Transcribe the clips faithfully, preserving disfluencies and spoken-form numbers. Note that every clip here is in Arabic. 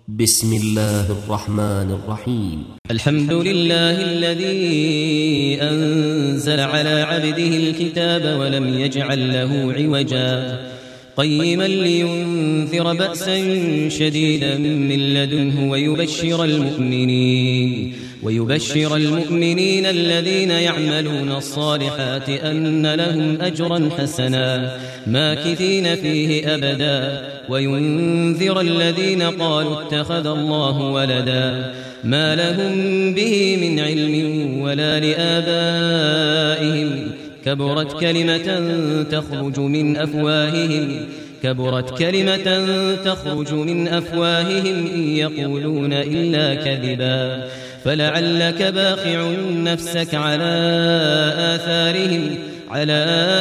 بسم الله الرحمن الرحيم. الحمد لله الذي أنزل على عبده الكتاب ولم يجعل له عوجا قيما لينذر بأسا شديدا من لدنه ويبشر المؤمنين ويبشر المؤمنين الذين يعملون الصالحات أن لهم أجرا حسنا ماكثين فيه أبدا وينذر الذين قالوا اتخذ الله ولدا ما لهم به من علم ولا لآبائهم كبرت كلمة تخرج من أفواههم كبرت كلمة تخرج من أفواههم إن يقولون إلا كذبا فلعلك باخع نفسك على آثارهم على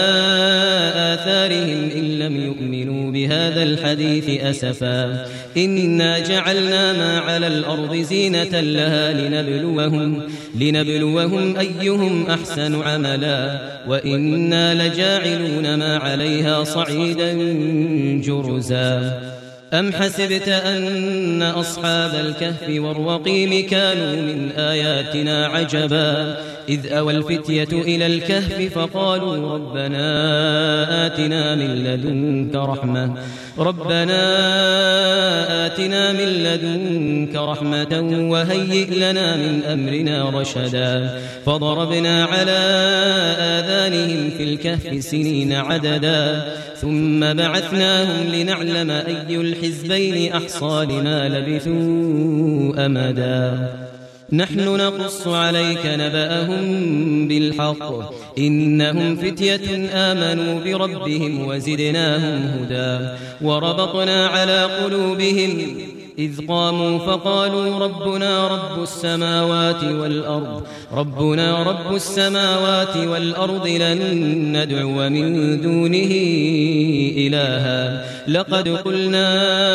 آثارهم إن لم يؤمنوا بهذا الحديث أسفا إنا جعلنا ما على الأرض زينة لها لنبلوهم, لنبلوهم أيهم أحسن عملا وإنا لجاعلون ما عليها صعيدا جرزا أم حسبت أن أصحاب الكهف والرقيم كانوا من آياتنا عجبا إذ أوى الفتية إلى الكهف فقالوا ربنا آتنا من لدنك رحمة ربنا آتنا من لدنك رحمة وهيئ لنا من أمرنا رشدا فضربنا على آذانهم في الكهف سنين عددا ثم بعثناهم لنعلم أي الحزبين أحصى لما لبثوا أمدا نحن نقص عليك نبأهم بالحق إنهم فتية آمنوا بربهم وزدناهم هدى وربطنا على قلوبهم إذ قاموا فقالوا ربنا رب السماوات والأرض ربنا رب السماوات والأرض لن ندعو من دونه إلها لقد قلنا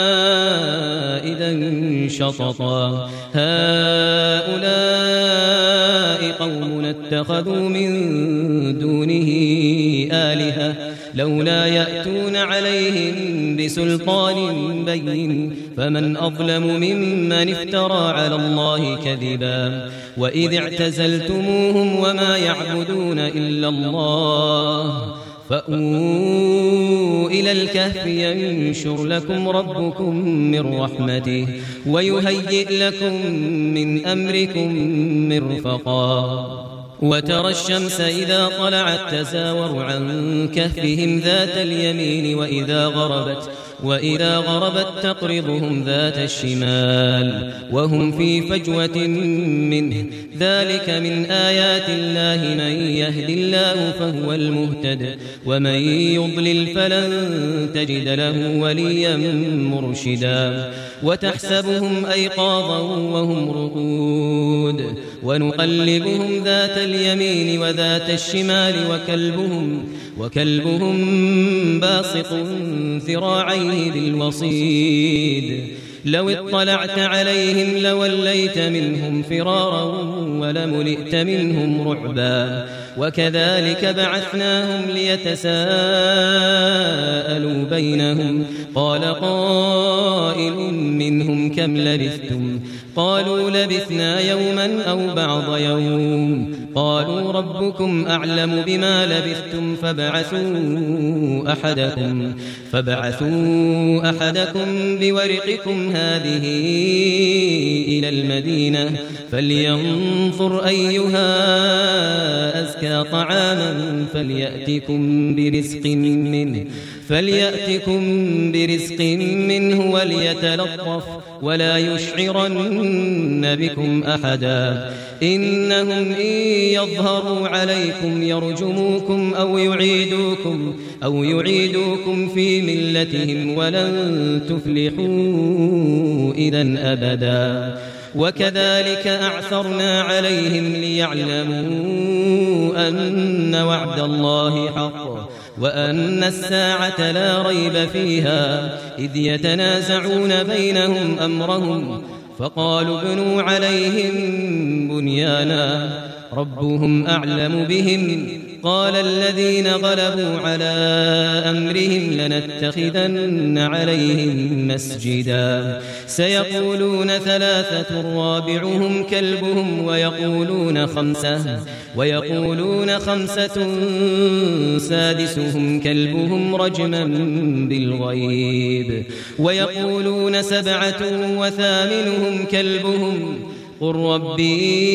إذا شططا هؤلاء قوم اتخذوا من دونه آلهة لولا يأتون عليهم بسلطان بين فمن أظلم ممن افترى على الله كذبا وإذ اعتزلتموهم وما يعبدون إلا الله فأووا إلى الكهف ينشر لكم ربكم من رحمته ويهيئ لكم من أمركم مرفقا وترى الشمس إذا طلعت تزاور عن كهفهم ذات اليمين وإذا غربت وإذا غربت تقرضهم ذات الشمال وهم في فجوة منه ذلك من آيات الله من يهد الله فهو المهتد ومن يضلل فلن تجد له وليا مرشدا وتحسبهم أيقاظا وهم رقود ونقلبهم ذات اليمين وذات الشمال وكلبهم وكلبهم باسط ذراعيه بالوصيد لو اطلعت عليهم لوليت منهم فرارا ولملئت منهم رعبا وكذلك بعثناهم ليتساءلوا بينهم قال قائل منهم كم لبثتم قالوا لبثنا يوما أو بعض يوم قالوا ربكم أعلم بما لبثتم فابعثوا أحدكم فابعثوا أحدكم بورقكم هذه إلى المدينة فلينظر أيها أزكى طعاما فليأتكم برزق منه فليأتكم برزق منه وليتلطف ولا يشعرن بكم أحدا إنهم إن يظهروا عليكم يرجموكم أو يعيدوكم أو يعيدوكم في ملتهم ولن تفلحوا إذا أبدا وكذلك أعثرنا عليهم ليعلموا أن وعد الله حق وأن الساعة لا ريب فيها إذ يتنازعون بينهم أمرهم فقالوا ابنوا عليهم بنيانا ربهم أعلم بهم قال الذين غلبوا على أمرهم لنتخذن عليهم مسجدا سيقولون ثلاثة رابعهم كلبهم ويقولون خمسة ويقولون خمسة سادسهم كلبهم رجما بالغيب ويقولون سبعة وثامنهم كلبهم قل ربي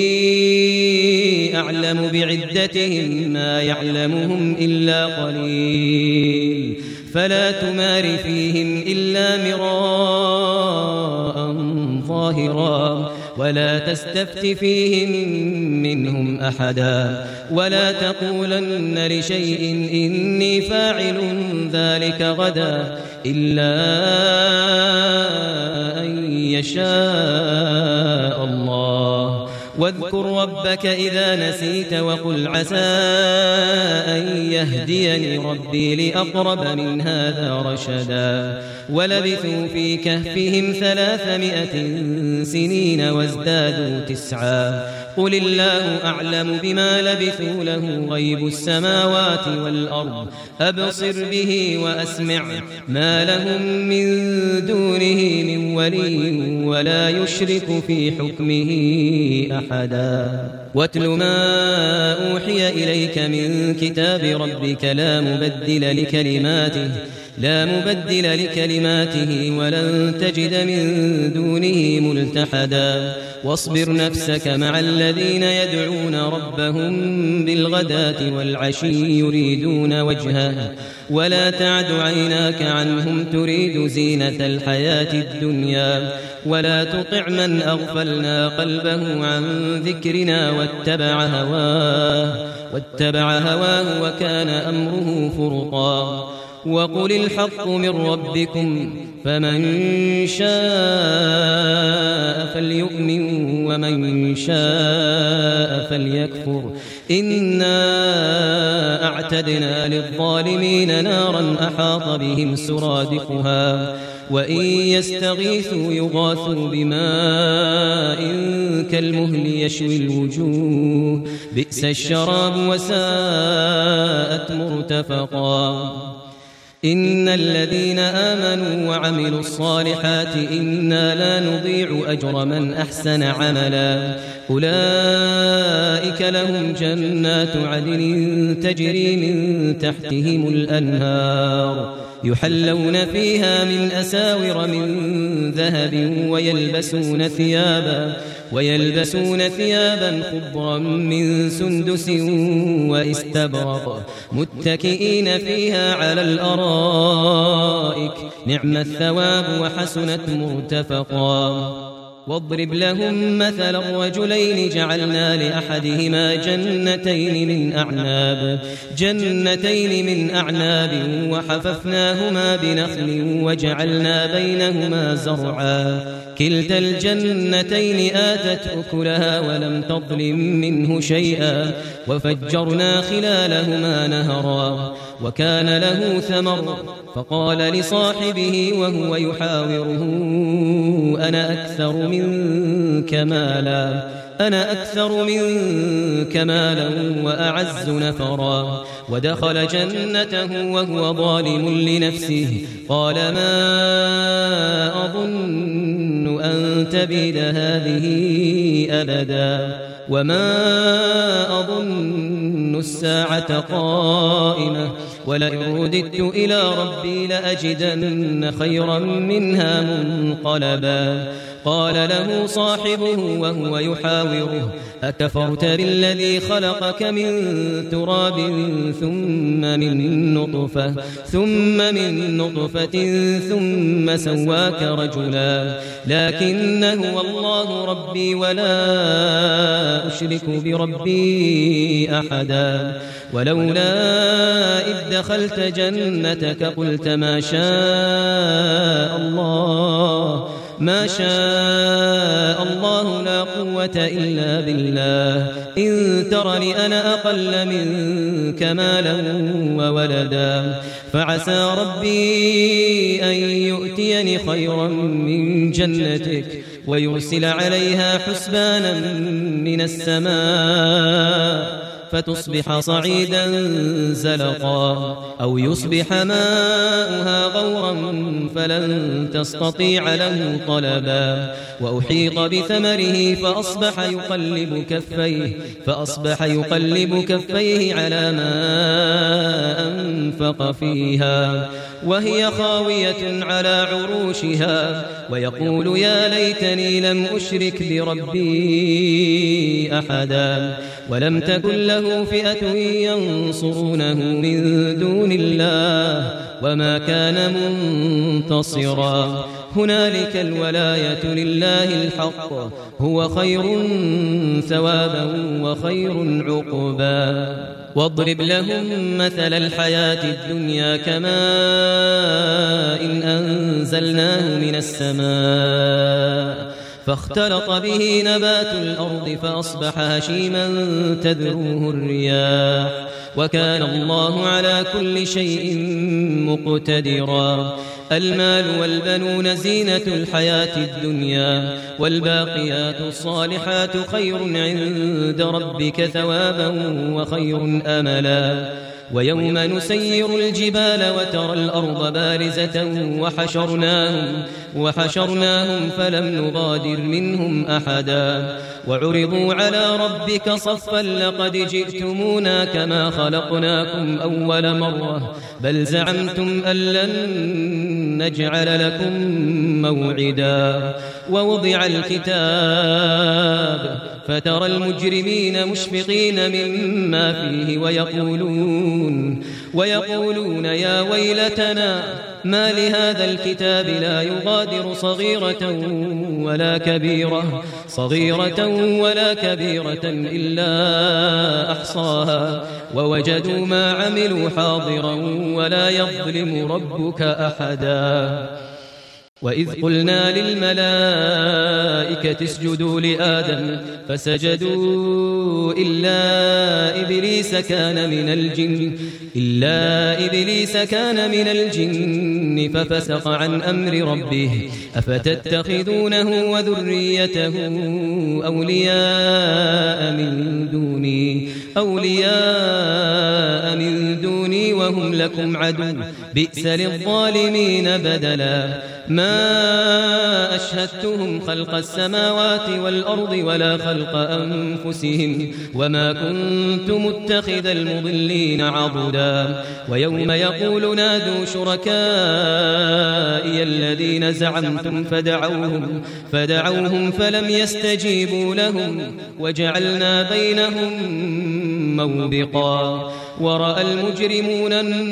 أعلم بعدتهم ما يعلمهم إلا قليل فلا تمار فيهم إلا مراء ظاهرا ولا تستفت فيهم منهم أحدا ولا تقولن لشيء إني فاعل ذلك غدا إلا أن يشاء الله واذكر ربك إذا نسيت وقل عسى أن يهديني ربي لأقرب من هذا رشدا ولبثوا في كهفهم ثلاثمائة سنين وازدادوا تسعا قل الله أعلم بما لبثوا له غيب السماوات والأرض أبصر به وأسمع ما لهم من دونه من ولي ولا يشرك في حكمه أحدا واتل ما أوحي إليك من كتاب ربك لا مبدل لكلماته لا مبدل لكلماته ولن تجد من دونه ملتحدا واصبر نفسك مع الذين يدعون ربهم بالغداة والعشي يريدون وجهه ولا تعد عيناك عنهم تريد زينة الحياة الدنيا ولا تطع من أغفلنا قلبه عن ذكرنا واتبع هواه واتبع هواه وكان أمره فرطا وقل الحق من ربكم فمن شاء فليؤمن ومن شاء فليكفر إنا أعتدنا للظالمين نارا أحاط بهم سرادقها وإن يستغيثوا يغاثوا بماء كالمهل يشوي الوجوه بئس الشراب وساءت مرتفقا إن الذين آمنوا وعملوا الصالحات إنا لا نضيع أجر من أحسن عملا أولئك لهم جنات عدن تجري من تحتهم الأنهار يحلون فيها من أساور من ذهب ويلبسون ثيابا ويلبسون ثيابا خضرا من سندس واستبرق متكئين فيها على الأرائك نعم الثواب وحسنت مرتفقا واضرب لهم مثل الرجلين جعلنا لأحدهما جنتين من أعناب جنتين من أعناب وحففناهما بنخل وجعلنا بينهما زرعا كلتا الجنتين آتت أكلها ولم تظلم منه شيئا وفجرنا خلالهما نهرا وكان له ثمر فقال لصاحبه وهو يحاوره أنا أكثر منك مالا أنا أكثر منك مالا وأعز نفرا ودخل جنته وهو ظالم لنفسه قال ما أظن أن تبيد هذه أبدا وما أظن الساعة قائمة ولئن رددت إلى ربي لأجدن خيرا منها منقلبا قال له صاحبه وهو يحاوره أكفرت بالذي خلقك من تراب ثم من نطفة ثم من نطفة ثم سواك رجلا لكن هو الله ربي ولا أشرك بربي أحدا ولولا إذ دخلت جنتك قلت ما شاء الله ما شاء الله لا قوة إلا بالله إن ترني أنا أقل منك مالا وولدا فعسى ربي أن يؤتيني خيرا من جنتك ويرسل عليها حسبانا من السماء فتصبح صعيدا زلقا أو يصبح ماؤها غورا فلن تستطيع له طلبا وأحيط بثمره فأصبح يقلب كفيه فأصبح يقلب كفيه على ما أنفق فيها وهي خاوية على عروشها ويقول يا ليتني لم أشرك بربي أحدا ولم تكن له فئة ينصرونه من دون الله وما كان منتصرا هنالك الولاية لله الحق هو خير ثوابا وخير عقبا واضرب لهم مثل الحياة الدنيا كماء إن أنزلناه من السماء فاختلط به نبات الأرض فأصبح هشيما تذروه الرياح وكان الله على كل شيء مقتدرا المال والبنون زينة الحياة الدنيا والباقيات الصالحات خير عند ربك ثوابا وخير أملا ويوم نسير الجبال وترى الأرض بارزة وحشرناهم, وحشرناهم فلم نغادر منهم أحدا وعرضوا على ربك صفا لقد جئتمونا كما خلقناكم أول مرة بل زعمتم أن لن نجعل لكم موعدا ووضع الكتاب فترى المجرمين مشفقين مما فيه ويقولون, ويقولون يا ويلتنا ما لهذا الكتاب لا يغادر صغيرة ولا كبيرة صغيرة ولا كبيرة إلا أحصاها ووجدوا ما عملوا حاضرا ولا يظلم ربك أحدا وإذ قلنا للملائكة اسجدوا لآدم فسجدوا إلا إبليس كان من الجن إلا إبليس كان من الجن ففسق عن أمر ربه أفتتخذونه وذريته أولياء من دوني أولياء من دوني وهم لكم عدو بئس للظالمين بدلا ما أشهدتهم خلق السماوات والأرض ولا خلق أنفسهم وما كنت متخذ المضلين عضدا ويوم يقول نادوا شركائي الذين زعمتم فدعوهم, فدعوهم فلم يستجيبوا لهم وجعلنا بينهم موبقا ورأى المجرمون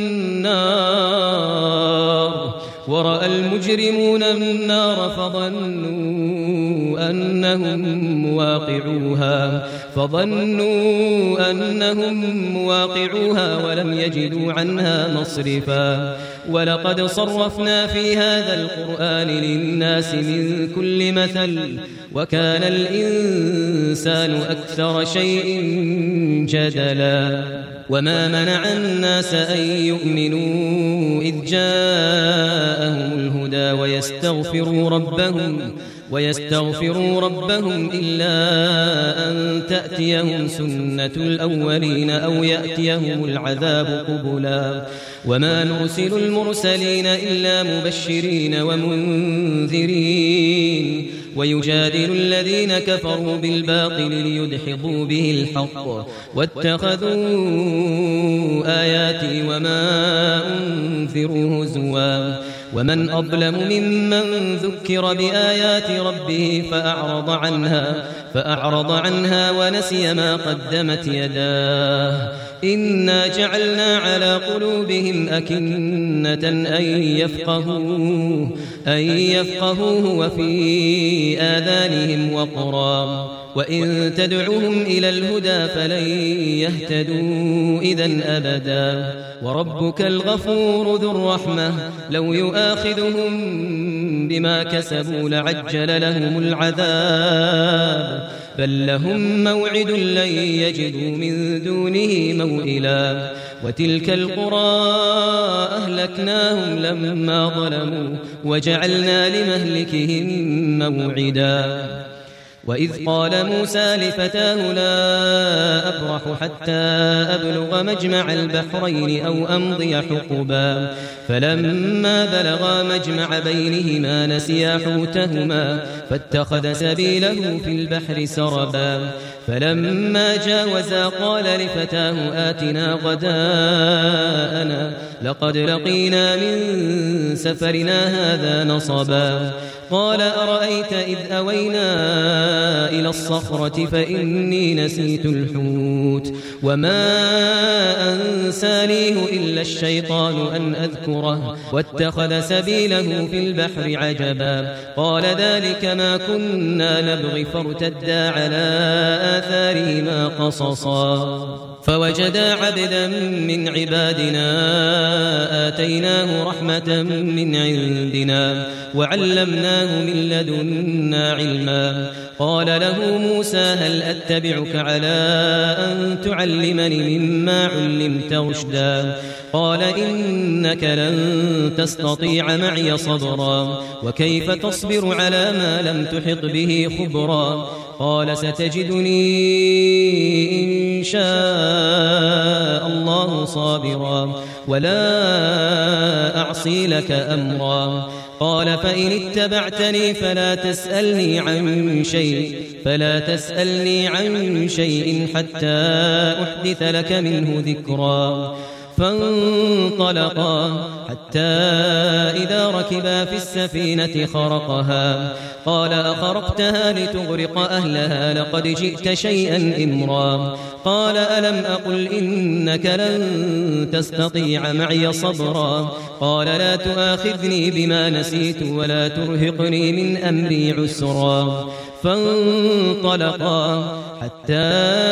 النار ورأى المجرمون النار فظنوا أنهم مواقعوها فظنوا أنهم مواقعوها ولم يجدوا عنها مصرفا ولقد صرفنا في هذا القرآن للناس من كل مثل وكان الإنسان أكثر شيء جدلا وما منع الناس أن يؤمنوا إذ جاءهم الهدى ويستغفروا ربهم ويستغفروا ربهم إلا أن تأتيهم سنة الأولين أو يأتيهم العذاب قبلا وما نرسل المرسلين إلا مبشرين ومنذرين ويجادل الذين كفروا بالباطل ليدحضوا به الحق واتخذوا آياتي وما أنذروا هزوا ومن أظلم ممن ذكر بآيات ربه فأعرض عنها فأعرض عنها ونسي ما قدمت يداه إنا جعلنا على قلوبهم أكنة أن يفقهوه أن يفقهوه وفي آذانهم وقرا وإن تدعوهم إلى الهدى فلن يهتدوا إذن أبدا وربك الغفور ذو الرحمة لو يؤاخذهم بما كسبوا لعجل لهم العذاب بل لهم موعد لن يجدوا من دونه موئلا وتلك القرى أهلكناهم لما ظلموا وجعلنا لمهلكهم موعدا وإذ قال موسى لفتاه لا أبرح حتى أبلغ مجمع البحرين أو أمضي حقبا فلما بلغا مجمع بينهما نسيا حوتهما فاتخذ سبيله في البحر سربا فلما جاوزا قال لفتاه آتنا غداءنا لقد لقينا من سفرنا هذا نصبا قال أرأيت إذ أوينا إلى الصخرة فإني نسيت الحوت وما أنسانيه إلا الشيطان أن أذكره واتخذ سبيله في البحر عجبا قال ذلك ما كنا نبغي فارتدا على آثارهما قصصا فوجدا عبدا من عبادنا آتيناه رحمة من عندنا وعلمناه من لدنا علما قال له موسى هل أتبعك على أن تعلمني مما علمت رشدا قال إنك لن تستطيع معي صبرا وكيف تصبر على ما لم تحط به خبرا قال ستجدني إن شاء الله صابرا ولا أعصي لك أمرا قال فإن اتبعتني فلا تسألني عن شيء فلا تسألني عن شيء حتى أحدث لك منه ذكرا فانطلقا حتى إذا ركبا في السفينة خرقها قال أخرقتها لتغرق أهلها لقد جئت شيئا إمرا قال ألم أقل إنك لن تستطيع معي صبرا قال لا تؤاخذني بما نسيت ولا ترهقني من أمري عسرا فانطلقا حتى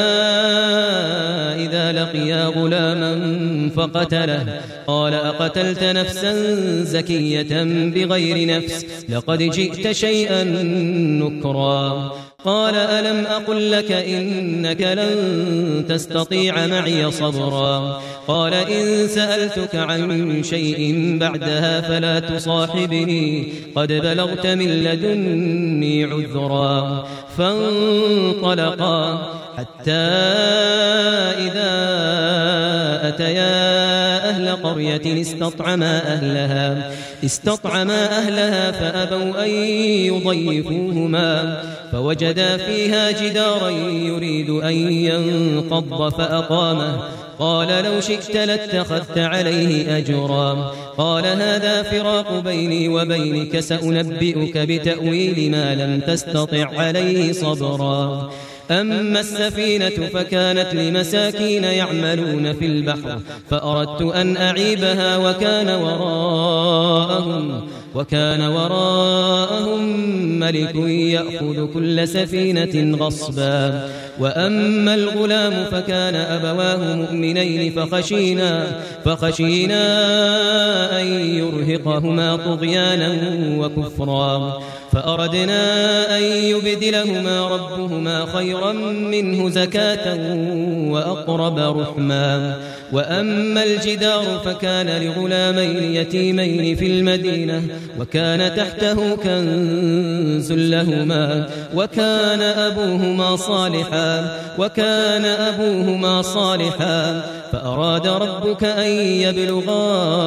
إذا لقيا غلاما فقتله قال أقتلت نفسا زكية بغير نفس لقد جئت شيئا نكرا قال ألم أقل لك إنك لن تستطيع معي صبرا قال إن سألتك عن شيء بعدها فلا تصاحبني قد بلغت من لدني عذرا فانطلقا حتى إذا أتيا أهل قرية استطعما أهلها استطعما أهلها فأبوا أن يضيفوهما فوجدا فيها جدارا يريد أن ينقض فأقامه قال لو شئت لاتخذت عليه أجرا قال هذا فراق بيني وبينك سأنبئك بتأويل ما لم تستطع عليه صبرا أما السفينة فكانت لمساكين يعملون في البحر فأردت أن أعيبها وكان وراءهم وكان وراءهم ملك يأخذ كل سفينة غصبا وأما الغلام فكان أبواه مؤمنين فخشينا فخشينا أن يرهقهما طغيانا وكفرا فأردنا أن يبدلهما ربهما خيرا منه زكاة وأقرب رحما وأما الجدار فكان لغلامين يتيمين في المدينة وكان تحته كنز لهما وكان أبوهما صالحا وكان أبوهما صالحا فأراد ربك أن يبلغا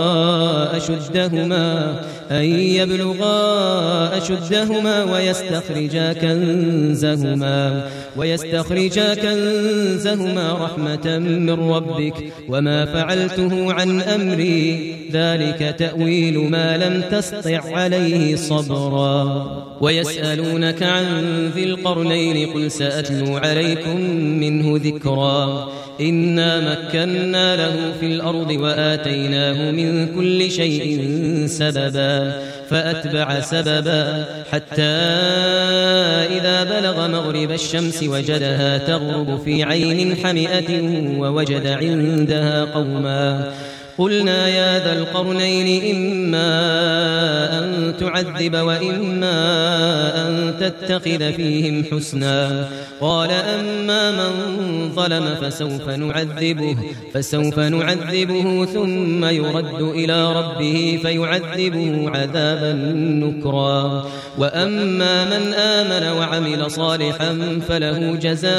أشدهما أن يبلغا أشدهما ويستخرجا كنزهما ويستخرجا كنزهما رحمة من ربك وما فعلته عن أمري ذلك تأويل ما لم تستطع عليه صبرا ويسألونك عن ذي القرنين قل سأتلو عليكم منه ذكرا إنا مكنا له في الأرض وآتيناه من كل شيء سببا فأتبع سببا حتى إذا بلغ مغرب الشمس وجدها تغرب في عين حمئة ووجد عندها قوما قلنا يا ذا القرنين إما أن تعذب وإما أن تتخذ فيهم حسنا قال أما من ظلم فسوف نعذبه فسوف نعذبه ثم يرد إلى ربه فيعذبه عذابا نكرا وأما من آمن وعمل صالحا فله جزاء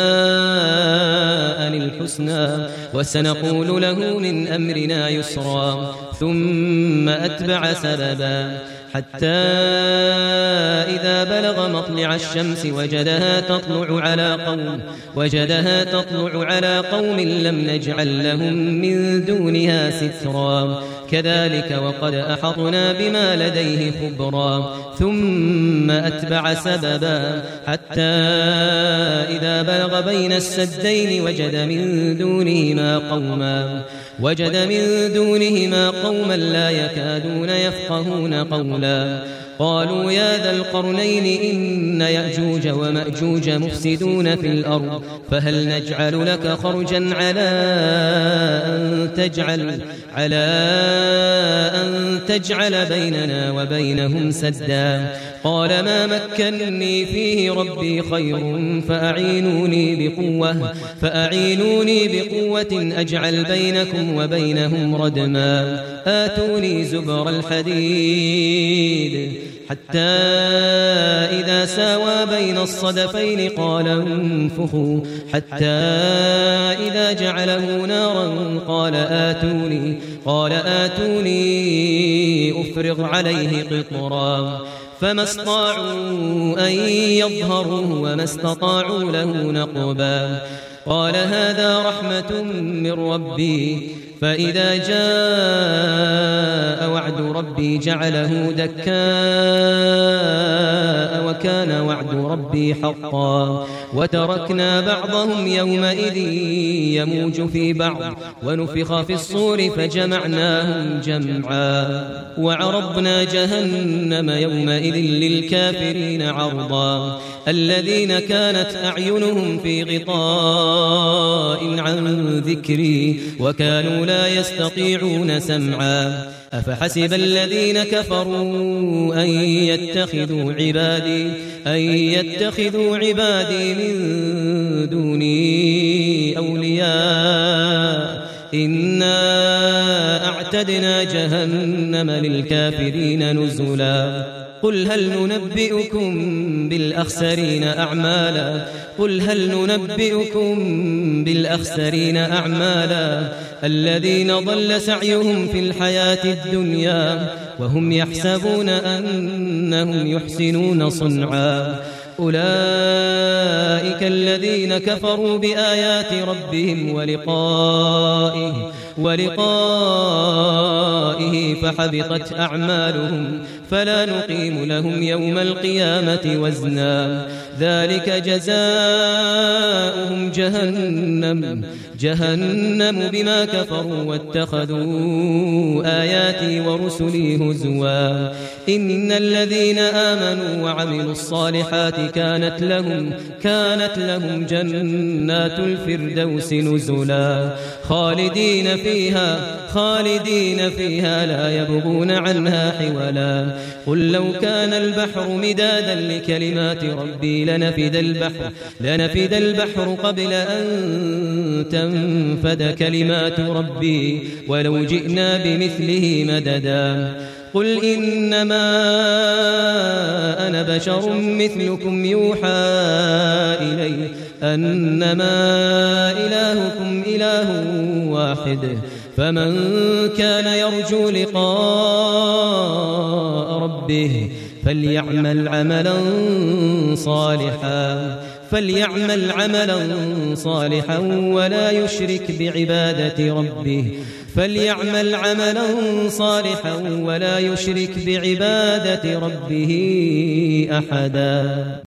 الحسنى وسنقول له من أمرنا يسرا ثم أتبع سببا حتى إذا بلغ مطلع الشمس وجدها تطلع على قوم وجدها تطلع على قوم لم نجعل لهم من دونها سترا كذلك وقد أحطنا بما لديه خبرا ثم أتبع سببا حتى إذا بلغ بين السدين وجد من دونهما قوما وجد من دونهما قوما لا يكادون يفقهون قولا قالوا يا ذا القرنين إن يأجوج ومأجوج مفسدون في الأرض فهل نجعل لك خرجا على أن تجعل على أن تجعل بيننا وبينهم سدا قال ما مكنني فيه ربي خير فأعينوني بقوة فأعينوني بقوة أجعل بينكم وبينهم ردما آتوني زبر الحديد حتى إذا ساوى بين الصدفين قال انفخوا حتى إذا جعله نارا قال آتوني قال آتوني أفرغ عليه قطرا فما استطاعوا أن يظهروه وما استطاعوا له نقبا قال هذا رحمة من ربي فإذا جاء وعد ربي جعله دكاء وكان وعد ربي حقا وتركنا بعضهم يومئذ يموج في بعض ونفخ في الصور فجمعناهم جمعا وعرضنا جهنم يومئذ للكافرين عرضا الذين كانت أعينهم في غطاء عن ذكري وكانوا لا يستطيعون سمعا أفحسب الذين كفروا أن يتخذوا عبادي أن يتخذوا عبادي من دوني أولياء إنا أعتدنا جهنم للكافرين نزلا قل هل ننبئكم بالأخسرين أعمالا قل هل ننبئكم بالأخسرين أعمالا الذين ضل سعيهم في الحياة الدنيا وهم يحسبون أنهم يحسنون صنعا أولئك الذين كفروا بآيات ربهم ولقائه ولقائه فحبطت أعمالهم فلا نقيم لهم يوم القيامة وزنا ذلك جزاؤهم جهنم جهنم بما كفروا واتخذوا آياتي ورسلي هزوا إن الذين آمنوا وعملوا الصالحات كانت لهم كانت لهم جنات الفردوس نزلا خالدين فيها خالدين فيها لا يبغون عنها حولا قل لو كان البحر مدادا لكلمات ربي لنفد البحر لنفد البحر قبل أن تنفد كلمات ربي ولو جئنا بمثله مددا قل إنما أنا بشر مثلكم يوحى إلي أنما إلهكم إله واحد فمن كان يرجو لقاء ربه فليعمل عملا صالحا فليعمل عملا صالحا ولا يشرك بعبادة ربه فليعمل عملا صالحا ولا يشرك بعبادة ربه أحدا.